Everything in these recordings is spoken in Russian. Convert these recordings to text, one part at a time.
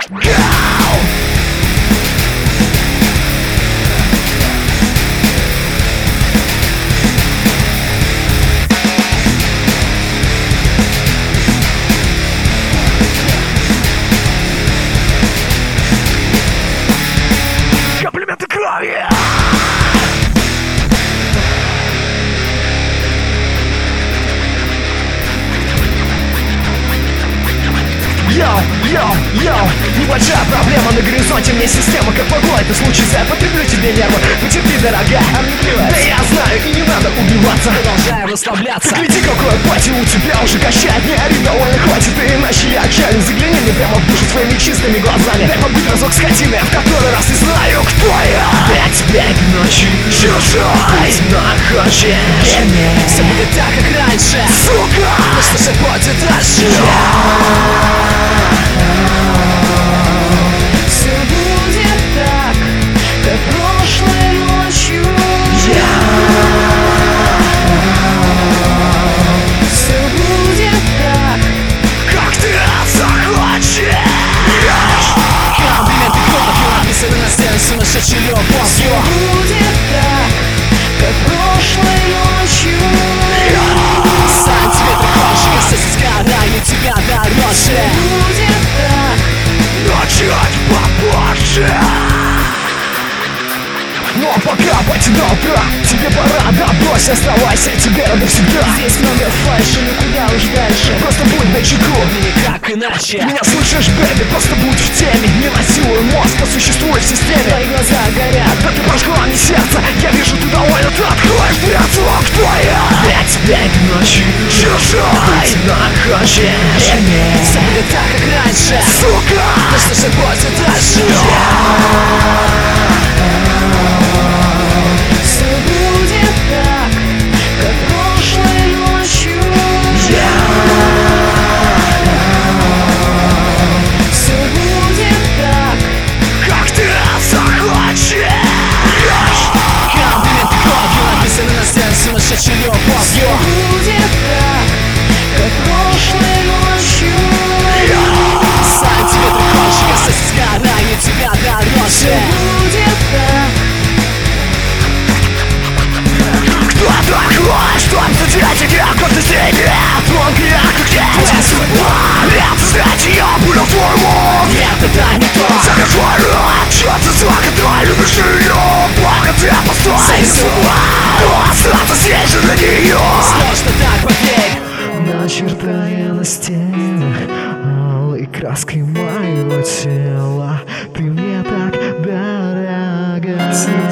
Комплименты крови! Йоу, небольшая проблема на горизонте. Мне система как могла это случится. Я потреблю тебе нервы, потерпи, дорогая. Да я знаю, и не надо убиваться. Продолжаю расслабляться. Ты гляди, какое пати у тебя уже качает. Не ори, довольно хватит, иначе я отчален. Загляни мне прямо в душу своими чистыми глазами. Дай побыть разок скотиной, в который раз не знаю, кто я. 5 ночи, чужой, но хочешь. Все будет так, как раньше, сука. Ну что же будет дальше? Все будет так, как прошлой ночью. Все будет так, как ты захочешь. комплименты кровью написаны на стене сумасшедшей любовью. Все будет так, как прошлой ночью. Сантиметры кожи, касается сгорания тебя дороже. Будет так, Но чуть попозже. Ну а пока пойти до утра, тебе пора, да брось, оставайся, тебе рады всегда. здесь много фальши, но куда уж дальше. Просто будь начеку, Никак иначе. ты меня слышишь, бэби, просто будь в теме. Не насилуй мозг, а существуй в системе. Твои глаза горят, Да ты прожгла мне сердце, я вижу, ты довольна, ты откроешь дверцу, кто я? 5 ночи, чужой, но хочешь. все будет так, как раньше. Сука, Ну что же будет дальше? Все будет так, как прошлой ночью. Все будет так, как ты захочешь. комплименты кровью написаны на стене сумасшедшей любовью. Будет так, как прошлой ночью. Сантиметры кожи, касается сгорания тебя дороже. Будет так, Кто такой, что обсудить тебя, как ты сидишь? Тонкая, как твоя судьба. Это знать я буду форму. Нет, это не то. Захожу, что ты за которой любишь ее? Плохо ты постой, судьба. Но остаться здесь же для нее. сложно так, поверь. Начертая на стенах алой краской моего тела, ты мне так дорога.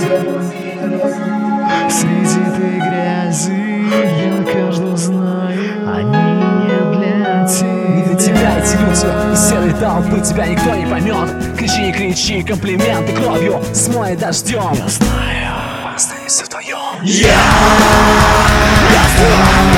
Среди этой грязи я каждого знаю, они не для тебя. Не для тебя эти люди из серой толпы, тебя никто не поймет. Кричи, не кричи, комплименты кровью смой дождем. Я знаю, Останешься вдвоем. я знаю.